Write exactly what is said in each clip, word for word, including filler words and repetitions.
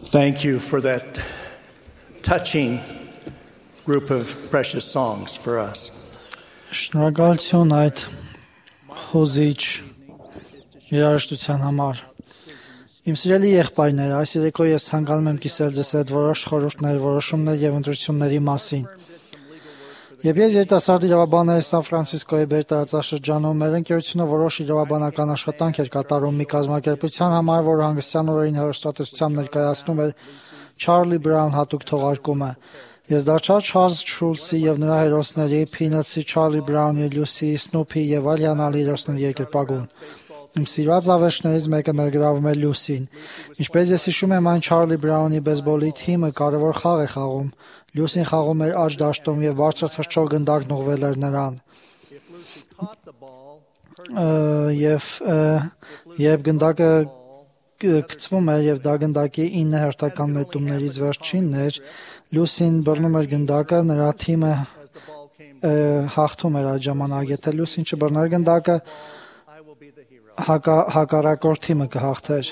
Thank you for that touching group of precious songs for us. Շնորհակալություն այդ հուզիչ երաժշտության համար։ Իմ սիրելի եղբայրներ, այս երեկո ես ցանկանում եմ կիսել ձեզ հետ որոշ խորհուրդներ, որոշումներ եւ ընտրությունների մասին։ Երբ ես երիտասարդ իրավաբան էի Սան Ֆրանցիսկոյի բերտարածաշրջանում, մեր ընկերությունը որոշ իրավաբանական աշխատանք էր կատարում մի կազմակերպության համար, որ հանգստյան օրերին հեռուստատեսությամբ ներկայացնում էր Չարլի Բրաուն հատուկ թողարկումը։ Ես դարձա Չարլզ Շուլցի եւ նրա հերոսների Փինացի, Չարլի Բրաունի, Լյուսի, Սնուփի եւ այլ հիանալի հերոսների երկրպագուն։ Իմ սիրված ավեշներից մեկը ներգրավում է Լյուսին։ Ինչպես ես հիշում եմ, այն Չարլի Բրաունի բեյսբոլի թիմը կարևոր խաղ է խաղում։ Լյուսին խաղում էր աջ դաշտում եւ բարձր թռչող գնդակն ուղղվել էր նրան։ Եվ երբ գնդակը գցվում էր եւ դա գնդակի ինը հերթական նետումներից վերջինն էր, Լյուսին բռնում էր գնդակը, նրա թիմը հաղթում էր այդ ժամանակ։ Եթե Լյուսին չբռներ գնդակը, հակառակորդ թիմը կհաղթեր։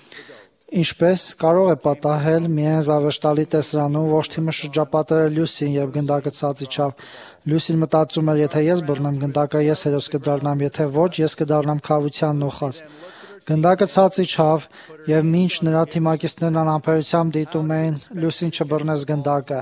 Ինչպես կարող է պատահել միայն զավեշտալի տեսարանում, ոչ թիմը շրջապատել էր Լյուսին եւ գնդակը ցած իջավ։ Լյուսին մտածում էր, եթե ես բռնեմ գնդակը, ես հերոս կդառնամ, եթե ոչ, ես կդառնամ քավության նոխած։ Գնդակը ցած իջավ եւ մինչ նրա թիմակիցներն անհամբերությամբ դիտում էին Լյուսին չբռնես գնդակը։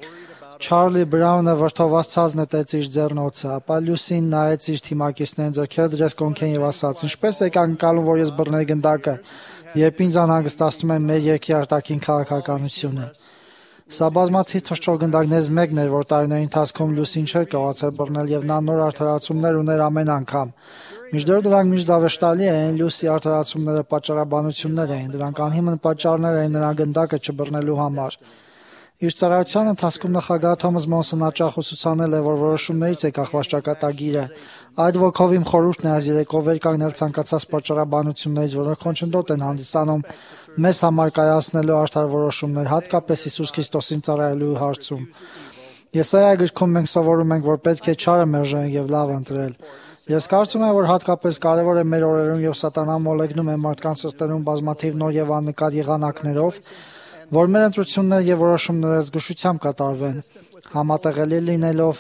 Չարլի Բրաունը վրդովված ցած նետեց իր ձեռնոցը, ապա Լյուսին նայեց իր թիմակիցներին, ձեռքերը դրեց կոնքեն եւ ասաց. «Ինչպես եք անկալում, որ ես բռնեի գնդակը, երբ ինձ անհանգստացնում է մեր երկրի արտաքին քաղաքականությունը»։ Սա բազմաթիվ թռչող գնդակներից մեկն էր, որ տարիների ընթացքում Լյուսին չէր կարողացել բռնել եւ նա նոր արդարացումներ ուներ ամեն անգամ։ Մինչդեռ դրանք միշտ զավեշտալի էին, Լյուսի արդարացումները պատճառաբանություններ էին, դրանք անհիմն պատճառներ էին նրա գնդակը չբռնելու համար։ Իր ծառայության ընթացքում նախագահ Թոմաս Մոնսոն հաճախ ուսուցանել է, որ որոշումներից է կախված ճակատագիրը։ Այդ ոգով իմ խորհուրդն է այս երեկո վեր կանգնել ցանկացած պատճառաբանություններից, որոնք խոչընդոտ են հանդիսանում մեզ համար կայացնելու արդար որոշումներ, հատկապես Հիսուս Քրիստոսին ծառայելու հարցում։ Եսայիա գրքում մենք սովորում ենք, որ պետք է չարը մերժել եւ լավ ընտրել։ Ես կարծում եմ, որ հատկապես կարևոր է մեր օրերում, երբ սատանան մոլեգնում է մարդկանց սրտերում բազմաթիվ նոր եւ աննկատ եղանակներով, որ մեր ընտրությունները եւ որոշումները զգուշությամբ կատարվեն, համատեղելի լինելով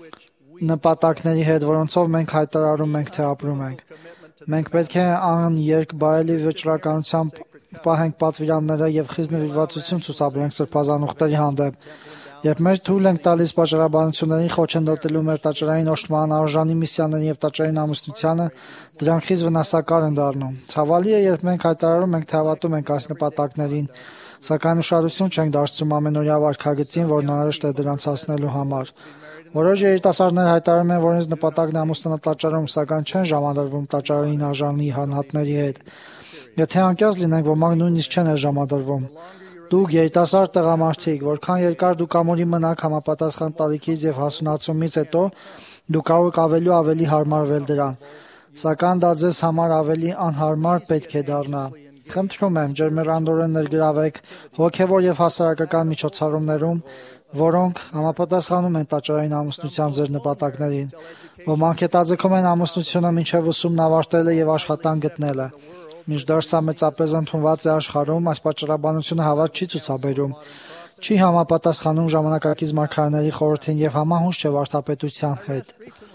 նպատակների հետ, որոնցով մենք հայտարարում ենք, թե ապրում ենք։ Մենք պետք է աներկբայելի վճռականությամբ պահենք պատվիրանները եւ խիստ նվիրվածություն ցուցաբերենք սրբազան ուխտերի հանդեպ։ Երբ մեր թույլ ենք տալիս պատճառաբանություններին խոչընդոտելու մեր տաճարային օժտման արժանի միսիաներին եւ տաճարային ամուսնությանը, դրանք խիստ վնասակար են դառնում։ Ցավալի է, երբ մենք հայտարարում ենք, թե հավատում ենք այս նպատակներին, սակայն ուշադրություն չենք դարձնում ամենօրյա վարքագծին, որն անհրաժեշտ է դրանց հասնելու համար։ Որոշ երիտասարդներ հայտարարում են, որ ինձ նպատակն է ամուսնանալ տաճարում, սակայն չեն ժամադրվում տաճարային արժանի հանհատների հետ։ Եթե անկեղծ լինենք, ոմանք նույնիսկ չեն ժամադրվում։ Դուք երիտասարդ տղամարդիկ, որքան երկար դուք ամուրի մնաք համապատասխան տարիքից եւ հասունացումից հետո, դուք կարող եք ավելի ավելի հարմարվել դրան, սակայն դա ձեզ համար ավելի անհարմար պետք է դառնա։ Խնդրում եմ, ջերմեռանդորեն ներգրավեք հոգեվոր եւ հասարակական միջոցառումներում, որոնք համապատասխանում են տաճարային ամուսնության ձեր նպատակներին։ Ոմանք հետաձգում են ամուսնությունը մինչև ուսումն ավարտելը եւ աշխատանք գտնելը։ Մինչդեռ սա մեծապես ընդունված է աշխարհում, այս պատճառաբանությունը հավատ չի ցուցաբերում, չի համապատասխանում ժամանակակից մարգարեների խորհրդին եւ համահունչ չէ վարդապետության հետ։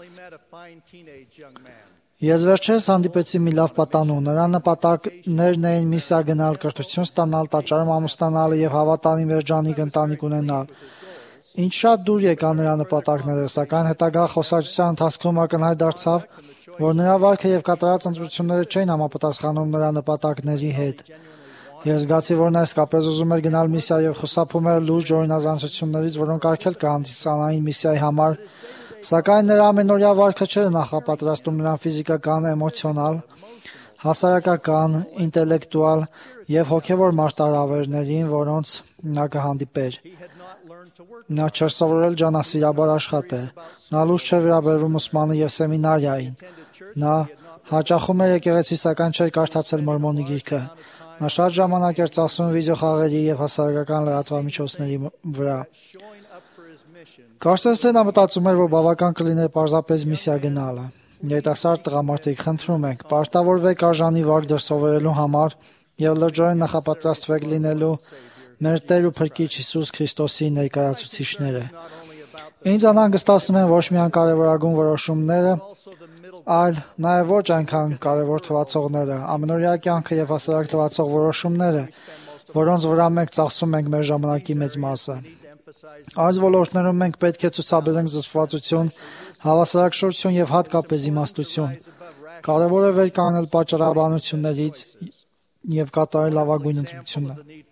Ես վերջերս հանդիպեցի մի լավ պատանու, նրա նպատակներն էին միսիա գնալ, կրթություն ստանալ, տաճարում ամուսնանալը եւ հավատալին երջանիկ ընտանիք ունենալ։ Ինչ շատ դուր եկան նրա նպատակները, սակայն հետագա խոսակցության ընթացքում ակնհայտ դարձավ, որ նրա վարքը եւ կատարած ընտրությունները չէին համապատասխանում նրա նպատակների հետ։ Ես զգացի, որ նա իսկապես ուզում էր գնալ միսիա եւ խուսափում էր լուրջ օրինազանցություններից, որոնք արգել կհանդիսանային միսիայի համար, սակայն նրա ամենօրյա վարքը չէր նախապատրաստում նրան ֆիզիկական, էմոցիոնալ, հասարակական, ինտելեկտուալ եւ հոգեվոր մարտահրավերներին, որոնց նա կհանդիպեր։ Նա չէր սովորել ջանասիրաբար աշխատել, նա լուրջ չէր վերաբերվում ուսմանը եւ սեմինարիային, նա հաճախում էր եկեղեցի, սակայն չէր կարդացել Մորմոնի գիրքը, նա շատ ժամանակ էր ծախսում վիդեոխաղերի եւ հասարակական լրատվամիջոցների վրա։ Կարծես թե նա մտածում էր, որ բավական կլիներ պարզապես միսիա գնալը։ Երիտասարդ տղամարդիկ, խնդրում ենք, պարտավորվեք արժանի վարք դրսևորելու համար եւ լրջորեն նախապատրաստվեք լինելու մեր Տեր ու Փրկիչ Հիսուս Քրիստոսի ներկայացուցիչները։ Ինձ անհանգստացնում են ոչ միայն կարևորագույն որոշումները, այլ նաև ոչ այնքան կարևոր թվացողները, ամենօրյա կյանքը եւ հասարակ թվացող որոշումները, որոնց վրա մենք ծախսում ենք մեր ժամանակի մեծ մասը։ Այս ոլորտներում մենք պետք է ցուցաբերենք զսպվածություն, հավասարակշռություն եւ հատկապես իմաստություն։ Կարևոր է վեր կանգնել պատճառաբանություններից եւ կատարել լավագույն ընտրությունը։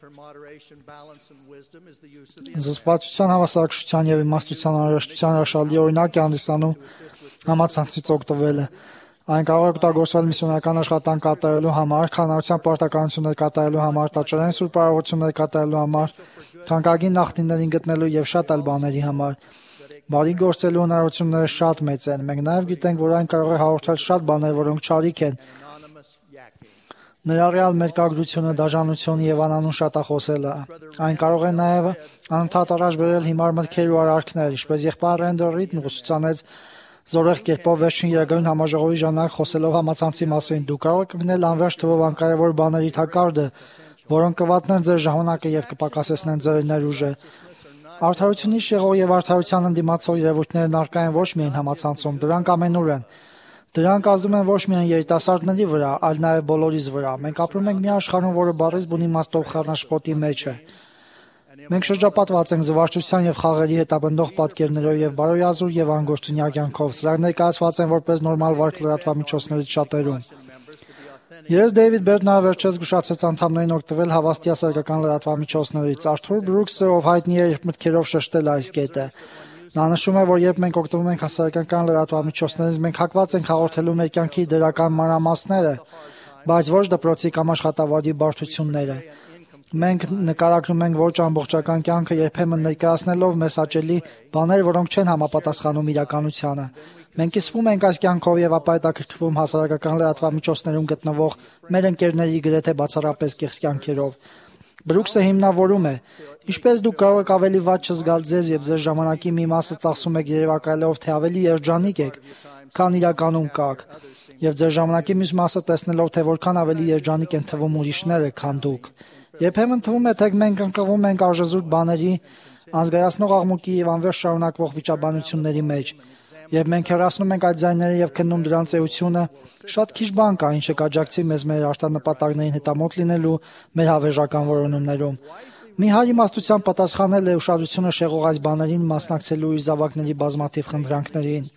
Զսպվածության, հավասարակշռության եւ իմաստության անհրաժեշտության հրաշալի օրինակ է հանդիսանում համացանցից օգտվելը։ Այն կարող է օգտագործվել միսիոնական աշխատանք կատարելու համար, քանարության պարտականություններ կատարելու համար, տաճարային սուրբ արարողություններ կատարելու համար, թանկագին նախնիներին գտնելու եւ շատ այլ բաների համար։ Բարի գործելու հնարավորությունները շատ մեծ են։ Մենք նաեւ գիտենք, որ այն կարող է հաղորդել շատ բաներ, որոնք չարիք են։ Ներառյալ մերկագրությունը, դաժանությունը եւ անանուն շատախոսելը։ Այն կարող է նաեւ անընդհատ առաջ բերել հիմար մտքեր ու արարքներ, ինչպես եղբայր Ռենդերիտն ուսուցանեց զորեղ կերպով վերջին երագույն համաժողովի ժամանակ խոսելով համացանցի մասին։ Դու կարող եք գնել անվերջ թվով անկարևոր բաների թակարդը, որոնք կվատնեն ձեր ժամանակը եւ կպակասեցնեն ձեր ներուժը։ Արդարությունից շեղող եւ արդարության ընդդիմացող երևույթներն առկա են ոչ միայն համացանցում, դրանք ամենուր են։ Դրանք ազդում են ոչ միայն երիտասարդների վրա, այլ նաեւ բոլորիս վրա։ Մենք ապրում ենք մի աշխարհում, որը բարից բուն իմաստով խառնաշփոթի մեջ է։ Մենք շրջապատված ենք զվարճության եւ խաղերի հետապնդող պատկերներով եւ բարոյազուր եւ անգործունյա կյանքով։ Սրանք ներկայացված են որպես նորմալ վարք լրատվամիջոցներից շատերում։ Ես Դեյվիդ Բերտնը վերջերս զգուշացեց անդամներին օգտվել հավաստի հասարակական լրատվամիջոցներից։ Արթուր Բրուքսը, ով հայտնի է իր մտքերով շեշտել այս կետը։ Նա նշում է, որ երբ մենք օգտվում ենք հասարակական լրատվամիջոցներից, մենք հակված ենք հաղորդելու մեր կյանքի դրական մանրամասները, բայց ոչ դպրոցի կամ աշխատավայրի բարդությունները։ Մենք նկարագրում ենք ոչ ամբողջական կյանքը, երբեմն ներկայացնելով մեզ հաճելի բաներ, որոնք չեն համապատասխանում իրականությանը։ Մենք կիսվում ենք այս կյանքով եւ ապա հետաքրքրվում հասարակական լրատվամիջոցներում գտնվող մեր ընկերների գրեթե բացառապես կեղծ կյանքերով։ Բրուքսը հիմնավորում է. Ինչպես դուք կարող եք ավելի վատ չզգալ ձեզ եւ ձեր ժամանակի մի մասը ծախսում եք երևակայելով, թե ավելի երջանիկ եք, քան իրականում կաք, եւ ձեր ժամանակի մյուս մասը տեսնելով, թե որքան ավելի երջանիկ են թվում ուրիշները, քան դուք։ Երբեմն թվում է, թե մենք ընկղվում ենք արժեզուրկ բաների, անզգայացնող աղմուկի եւ անվերջ շարունակվող վիճաբանությունների մեջ։ Երբ մենք հեռացնում ենք այդ ձայները եւ քննում դրանց էությունը, շատ քիչ բան կա, ինչը կաջակցի մեզ մեր արտանպատակներին հետամոտ լինելու մեր հավերժական որոնումներում։ Մի հայ իմաստության պատասխանել է ուշադրությունը շեղող այս բաներին մասնակցելու իր զավակների բազմաթիվ խնդրանքներին։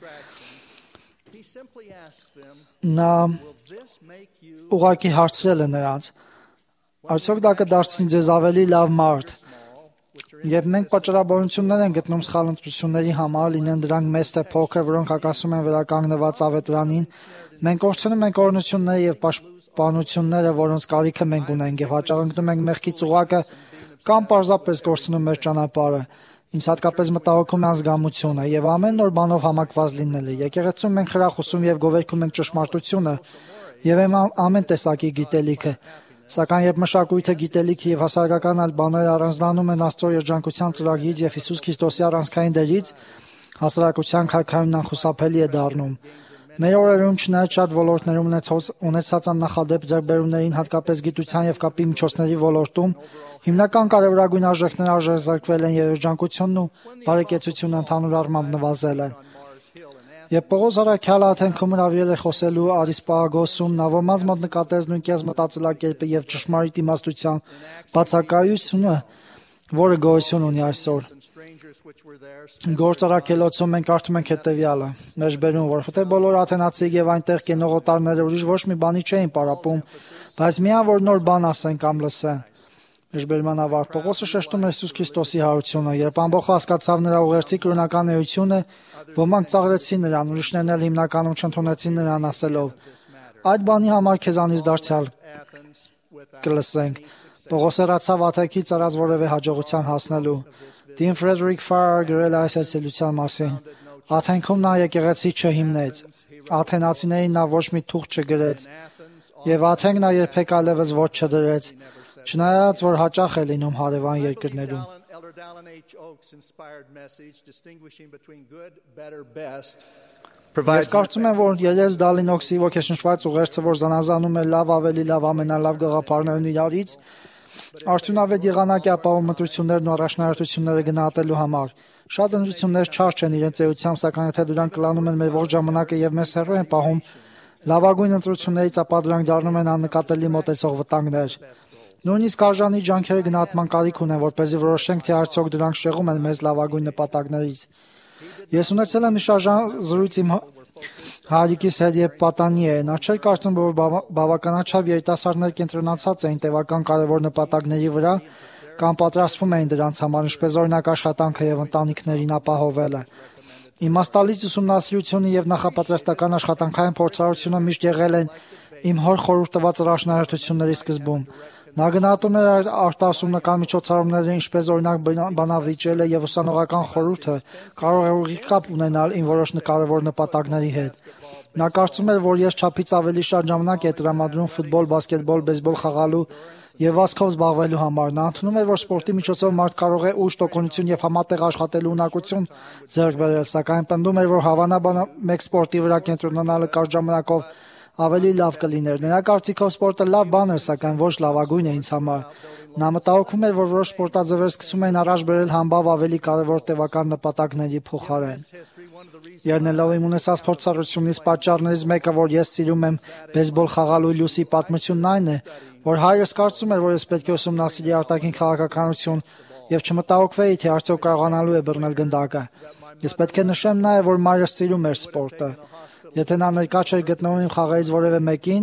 Նա ուղղակի հարցրել է նրանց. Արդյոք դա կդարձնի ձեզ ավելի լավ մարդ։ Երբ մենք պատճառաբանություններ ենք գտնում սխալ ընտրությունների համար, լինեն դրանք մեծ թե փոքր, որոնք հակասում են վերականգնված ավետարանին, մենք կորցնում ենք օրհնությունները եւ պաշտպանությունները, որոնց կարիքը մենք ունենք, եւ հաճախ ընկնում ենք մեղքի ծուղակը կամ պարզապես կորցնում մեր ճանապարհը։ Ինձ հատկապես մտահոգում է ազգամությունը եւ ամեն նոր բանով համակված լինելը։ Եկեղեցում մենք խրախուսում եւ գովերգում ենք ճշմարտությունը եւ ամեն տեսակի գիտելիքը։ Սակայն երբ մշակույթը, գիտելիքը եւ հասարակական այլ բաները առանձնանում են Աստծո երջանկության ծրագրից եւ Հիսուս Քրիստոսի առանցքային դերից, հասարակության քայքայումն անխուսափելի է դառնում։ Մեր օրերում չնայած շատ ոլորտներում ունեցած աննախադեպ ձեռքբերումներին, հատկապես գիտության եւ կապի միջոցների ոլորտում, հիմնական կարևորագույն արժեքները արժեզրկվել են եւ երջանկությունն ու բարեկեցությունը ընդհանուր առմամբ նվազել են։ Երբ Պողոս առաքյալը Աթենքում հրավիրել է խոսելու Արիսպարագոսում, նա ոմանց մոտ նկատեց նույնքեզ մտածելակերպը եւ ճշմարիտ իմաստության բացակայությունը, որը գոյություն ունի այսօր։ Գործ առաքելոցում մենք կարդում ենք հետեւյալը. մեջբերում, որովհետեւ բոլոր աթենացիք եւ այնտեղ կենող օտարները ուրիշ ոչ մի բանի չէին պարապում, բայց միայն որ նոր բան ասեն կամ լսեն։ Մեջբերման ավարտ Պողոսը շեշտում է Հիսուս Քրիստոսի հարությունը, երբ ամբողջ հասկացավ նրա ուղերձի կրոնական էությունը, ոմանք ծաղրեցին նրան, ուրիշներն էլ հիմնականում չընդունեցին նրան ասելով. այդ բանի համար քեզանից դարձյալ կլսենք։ Պողոսը հեռացավ Աթենքից արած որևէ հաջողության հասնելու։ Դին Ֆրեդերիկ Ֆարը գրել այս այցելության մասին։ Աթենքում նա եկեղեցի չհիմնեց։ Աթենացիներին նա ոչ մի թուղթ չգրեց։ Եվ Աթենք նա երբեք այլևս ոչ չդրեց, չնայած որ հաճախ է լինում հարևան երկրներում։ Ես կարծում եմ, որ Ելես Դալին Օքսի ոգեշնչված ուղերձը, որ զանազանում է լավ ավելի լավ ամենալավ գաղափարներն իրարից, Արդյունավետ եղանակ է ապահովում ընտրություններն ու առաջնահերթությունները գնահատելու համար։ Շատ ընտրություններ չարժ չեն իրենց էությամբ, սակայն եթե դրանք կլանում են մեր ողջ ժամանակը եւ մեզ հեռու են պահում լավագույն ընտրություններից, ապա դրանք դառնում են աննկատելի մոտեցող վտանգներ։ Նույնիսկ արժանի ջանքերը գնահատման կարիք ունեն, որպեսզի որոշենք, թե արդյոք դրանք շեղում են մեզ լավագույն նպատակներից։ Ես ունեցել եմ մի շարժ զրույց իմ հարիկիս հետ, եւ պատանի է։ Նա չէր կարծում, որ բավականաչափ երիտասարդներ կենտրոնացած էին տևական կարևոր նպատակների վրա կամ պատրաստվում էին դրանց համար, ինչպես օրինակ աշխատանքը եւ ընտանիքներին ապահովելը։ Իմաստալից ուսումնասիրությունը եւ նախապատրաստական աշխատանքային փորձառությունը միշտ եղել են իմ հոր խորհուրդ տված առաջնահերթությունների սկզբում։ Նա գնահատում էր արտասումնական միջոցառումները, ինչպես օրինակ բանավիճելը եւ ուսանողական խորհուրդը կարող է ուղիղ կապ ունենալ իմ որոշ կարևոր նպատակների հետ։ Նա կարծում էր, որ ես չափից ավելի շատ ժամանակ է տրամադրում ֆուտբոլ, բասկետբոլ, բեյսբոլ խաղալու եւ վազքով զբաղվելու համար։ Նա ընդունում էր, որ սպորտի միջոցով մարդ կարող է ուժ, տոկունություն եւ համատեղ աշխատելու ունակություն ձեռք բերել, սակայն պնդում էր, որ հավանաբար մեկ սպորտի վրա կենտրոնանալը կարճ ժամանակով ավելի լավ կլիներ։ Նրա կարծիքով սպորտը լավ բան էր, սակայն ոչ լավագույն է ինձ համար։ Նա մտահոգում էր, որ որոշ սպորտաձևեր սկսում են առաջ բերել համբավ ավելի կարևոր տևական նպատակների փոխարեն։ Ելնելով իմ ունեցած փորձառությունից պատճառներից մեկը, որ ես սիրում եմ բեյսբոլ խաղալու լույսի պատմությունն այն է, որ հայրս կարծում էր, որ ես պետք է ուսումնասիրի արտաքին քաղաքականություն եւ չմտահոգվեի, թե արդյոք կարողանալու է բռնել գնդակը։ Ես պետք է նշեմ նաեւ, որ մայրս սիրում էր սպորտը։ Եթե նա ներկա չէր գտնվում իմ խաղերից որևէ մեկին,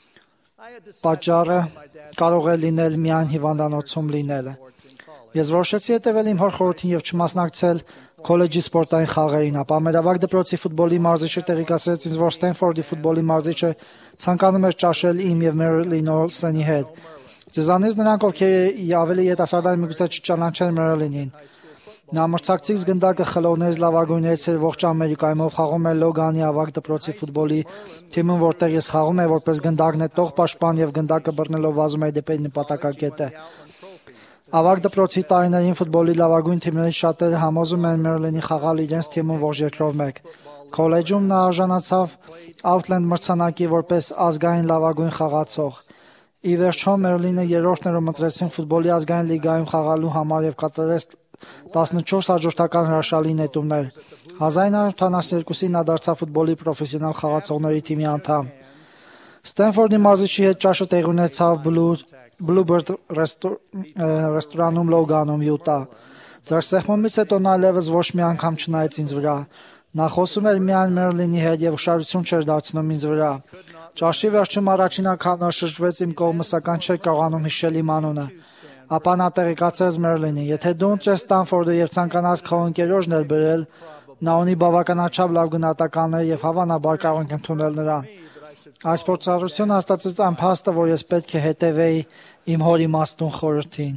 պատճառը կարող է լինել միայն հիվանդանոցում լինելը։ Ես որոշեցի հետևել իմ հոր խորհրդին եւ չմասնակցել քոլեջի սպորտային խաղերին, ապա մեր ավագ դպրոցի ֆուտբոլի մարզիչը տեղեկացրեց ինձ, որ Ստենֆորդի ֆուտբոլի մարզիչը ցանկանում էր ճաշել իմ եւ Մերլին Օլսենի հետ։ Ձեզանից նրանք, ովքեր ավելի երիտասարդ միգուցե չճանաչեն Մերլինին։ Նա մրցակցից գնդակը խլողներից լավագույններից էր ողջ Ամերիկայում, ով խաղում էր Լոգանի ավագ դպրոցի ֆուտբոլի թիմում, որտեղ ես խաղում եմ որպես գնդակ նետող պաշտպան եւ գնդակը բռնելով վազում էի դեպի նպատակակետը։ Ավագ դպրոցի տարիներին ֆուտբոլի լավագույն թիմներից շատերը համոզում են Մերլինի խաղալ իրենց թիմում ողջ երկրով մեկ։ Քոլեջում նա արժանացավ Outland մրցանակի որպես ազգային լավագույն խաղացող։ Ի վերջո Մերլինը երրորդներում ընտրեցին ֆուտբոլի ազգային լիգայում խաղալու համար եւ կատարեց տասնչորս հաջորդական հրաշալի նետումներ։ հազար ինը հարյուր ութանասունյոթին նա դարձավ ֆուտբոլի պրոֆեսիոնալ խաղացողների թիմի անդամ։ Ստենֆորդի մարզիչի հետ ճաշը տեղի ունեցավ Bluebird ռեստորանում Լոգանում, Յուտա։ Ձեռքսեղմումից հետո նա այլևս ոչ մի անգամ չնայեց ինձ վրա։ Նա խոսում էր միայն Մերլինի հետ եւ ուշադրություն չէր դարձնում ինձ վրա։ Ճաշի վերջում առաջին անգամ շրջվեց իմ կողմը, սակայն չէր կարողանում հիշել իմ անունը։ Ապա նա տեղեկացրեց Մերլինին. եթե դու ընտրես Ստանֆորդը եւ ցանկանաս քո ընկերոջն էլ բերել, նա ունի բավականաչափ լավ գնահատականներ եւ հավանաբար կարող ենք ընդունել նրան։ Այս փորձառությունը հաստատեց այն փաստը, որ ես պետք է հետևեի իմ հոր իմաստուն խորհրդին։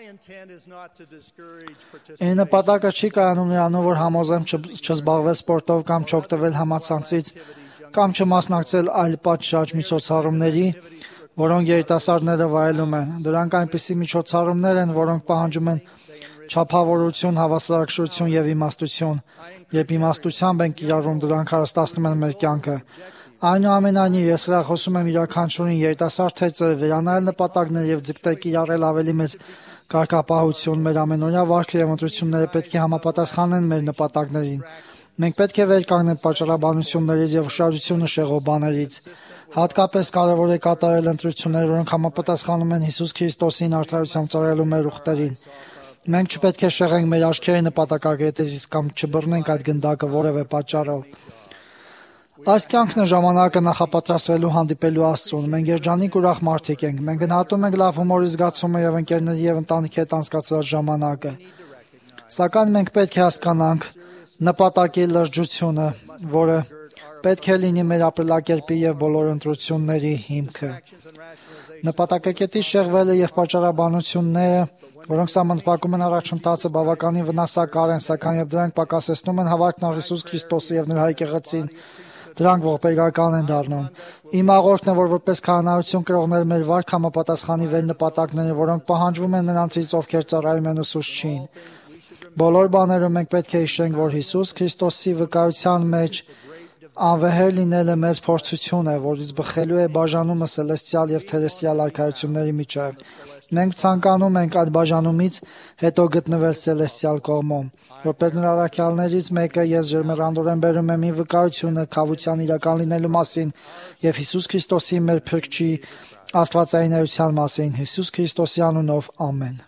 Այն նպատակը չի կայանում նրանում, որ համոզեմ չզբաղվել սպորտով կամ չօգտվել համացանցից կամ չմասնակցել այլ պատշաճ միջոցառումների, որոնք երիտասարդները վայելում են։ Դրանք այնպիսի միջոցառումներ են, որոնք պահանջում են չափավորություն, հավասարակշռություն եւ իմաստություն։ Երբ իմաստությամբ են կիրառվում, դրանք հարստացնում են մեր կյանքը։ Այնուամենայնիվ, ես հրախոսում եմ յուրաքանչյուրին երիտասարդ թեծեր վերանայել նպատակներ եւ ձգտել կիրառել ավելի մեծ կարգապահություն։ Մեր ամենօրյա վարքը եւ ընտրությունները պետք է համապատասխանեն մեր նպատակներին։ Մենք պետք է վեր կանգնենք պատճառաբանություններից եւ ուշադրությունը շեղող բաներից։ Հատկապես կարևոր է կատարել ընտրություններ, որոնք համապատասխանում են Հիսուս Քրիստոսին արդարությամբ ծառայելու մեր ուխտերին։ Մենք չպետք է շեղենք մեր աչքերը նպատակակետից կամ չբռնենք այդ գնդակը որևէ պատճառով։ Այս կյանքն է ժամանակը նախապատրաստվելու հանդիպելու Աստծուն։ Մենք երջանիկ ուրախ մարդիկ ենք։ Մենք գնահատում ենք լավ հումորի զգացումը եւ ընկերների եւ ընտանիքի հետ անցկացրած ժամանակը։ Սակայն մենք պետք է հասկանանք նպատակի լրջությունը, որը պետք է լինի մեր ապրելակերպի եւ բոլոր ընտրությունների հիմքը։ Նպատակակետի շեղվելը եւ պատճառաբանությունները, որոնք սահմանափակում են առաջընթացը, բավականին վնասակար են, սակայն եւ դրանք պակասեցնում են հավատքն Հիսուս Քրիստոսի եւ նրա եկեղեցին, դրանք ողբերգական են դառնում։ Իմ աղոթքն է, որ որպես քահանայություն կրողներ մեր վարք համապատասխանի վեր նպատակները, որոնք պահանջվում են նրանցից, ովքեր ծառայում են ուսուցչին։ Բոլոր բաներում մենք պետք է հիշենք, որ Հիսուս Քրիստոսի վկայության մեջ Անվեհեր լինելը մեծ փորձություն է, որից բխելու է բաժանումը սելեստիալ եւ թերեստիալ արքայությունների միջև։ Մենք ցանկանում ենք այդ բաժանումից հետո գտնվել սելեստիալ կողմում։ Որպես նրա առաքյալներից մեկը ես ջերմեռանդորեն բերում եմ իմ վկայությունը քավության իրական լինելու մասին եւ Հիսուս Քրիստոսի մեր փրկչի աստվածային էության մասին։ Հիսուս Քրիստոսի անունով ամեն։